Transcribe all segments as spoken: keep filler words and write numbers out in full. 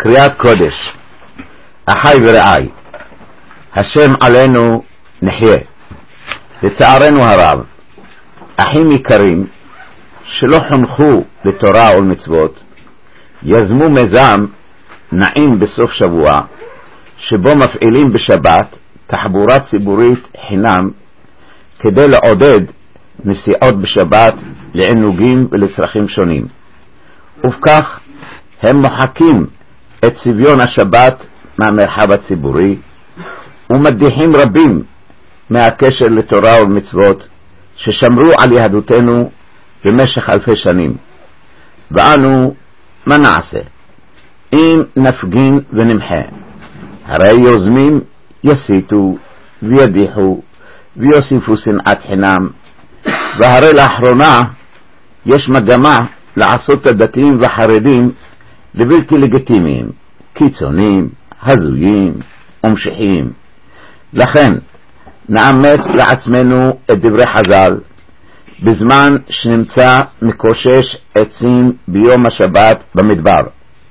קריאת קודש. אחי ורעי, השם עלינו נחיה. לצערנו הרב, אחים יקרים שלא חונכו לתורה ולמצוות יזמו מיזם נעים בסוף שבוע שבו מפעילים בשבת תחבורה ציבורית חינם כדי לעודד נסיעות בשבת לעינוגים ולצרכים שונים, ובכך הם מוחקים את צביון השבת מהמרחב הציבורי ומדיחים רבים מהקשר לתורה ולמצוות ששמרו על יהדותנו במשך אלפי שנים. ואנו מה נעשה? אם נפגין ונמחה, הרי יוזמים יסיתו וידיחו ויוסיפו שנאת חינם, והרי לאחרונה יש מגמה לעשות את הדתיים והחרדים לבלתי לגיטימיים, קיצוניים, הזויים ומשחיים. לכן נאמץ לעצמנו את דברי חז"ל, בזמן שנמצא מקושש עצים ביום השבת במדבר,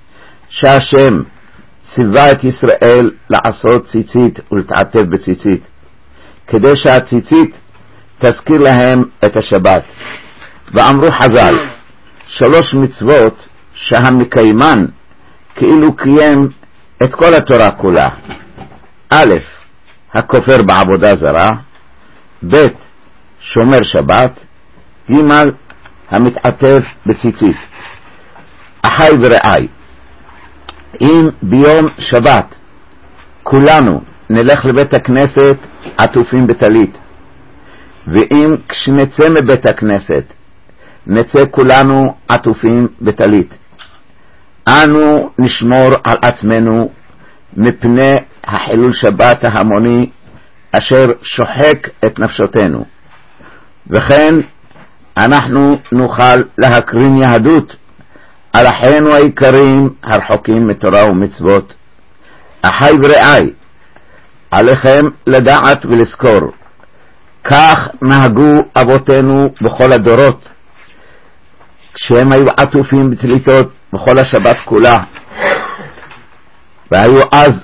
שהשם ציווה את ישראל לעשות ציצית ולהתעטף בציצית, כדי שהציצית תזכיר להם את השבת. ואמרו חז"ל, שלוש מצוות שהמקיימן כאילו קיים את כל התורה כולה: א', הכופר בעבודה זרה, ב', שומר שבת, ג', המתעטף בציצית. אחי ורעי, אם ביום שבת כולנו נלך לבית הכנסת עטופים בטלית, ואם כשנצא מבית הכנסת נצא כולנו עטופים בטלית, אנו נשמור על עצמנו מפני החילול שבת ההמוני אשר שוחק את נפשותנו, וכן אנחנו נוכל להקרין יהדות על אחינו היקרים הרחוקים מתורה ומצוות. אחי ורעי, עליכם לדעת ולזכור, כך נהגו אבותינו בכל הדורות, כשהם היו עטופים בטליתות בכל השבת כולה, והיו אז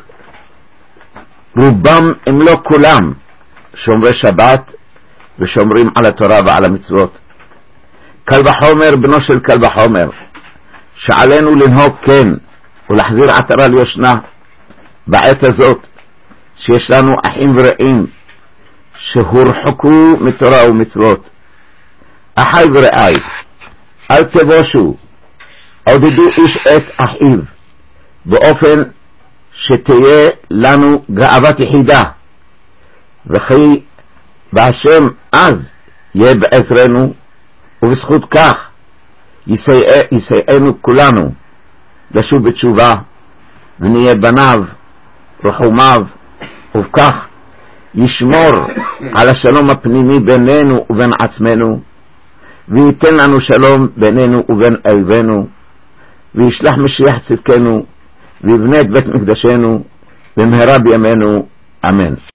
רובם אם לא כולם שומרי שבת ושומרים על התורה ועל המצוות. קל וחומר בנו של קל וחומר שעלינו לנהוג כן ולהחזיר עטרה ליושנה בעת הזאת, שיש לנו אחים ורעים שהורחקו מתורה ומצוות. אחי ורעי, אל תבושו, עודדו איש את אחיו באופן שתהיה לנו גאוות יחידה, וכי בהשם אז יהיה בעזרנו, ובזכות כך יסייענו כולנו לשוב בתשובה ונהיה בניו רחומיו, ובכך ישמור על השלום הפנימי בינינו ובין עצמנו, וייתן לנו שלום בינינו ובין אויבינו, וישלח משיח צדקנו ויבנה את בית מקדשנו במהרה בימינו, אמן.